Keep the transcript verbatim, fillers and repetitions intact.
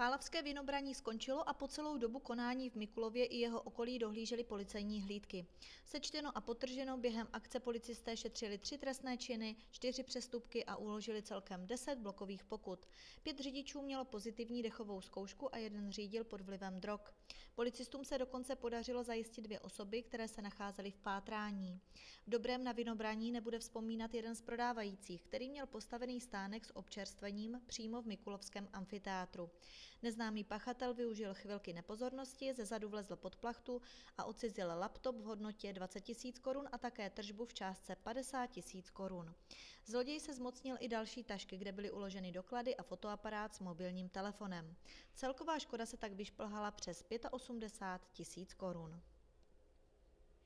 Pálavské vinobraní skončilo a po celou dobu konání v Mikulově i jeho okolí dohlížely policejní hlídky. Sečteno a podtrženo, během akce policisté šetřili tři trestné činy, čtyři přestupky a uložili celkem deset blokových pokut. Pět řidičů mělo pozitivní dechovou zkoušku a jeden řídil pod vlivem drog. Policistům se dokonce podařilo zajistit dvě osoby, které se nacházely v pátrání. V dobrém na vinobraní nebude vzpomínat jeden z prodávajících, který měl postavený stánek s občerstvením přímo v Mikulovském amfiteátru. Neznámý pachatel využil chvilky nepozornosti, zezadu vlezl pod plachtu a odcizil laptop v hodnotě dvacet tisíc korun a také tržbu v částce padesát tisíc korun. Zloděj se zmocnil i další tašky, kde byly uloženy doklady a fotoaparát s mobilním telefonem. Celková škoda se tak vyšplhala přes osmdesát pět tisíc korun.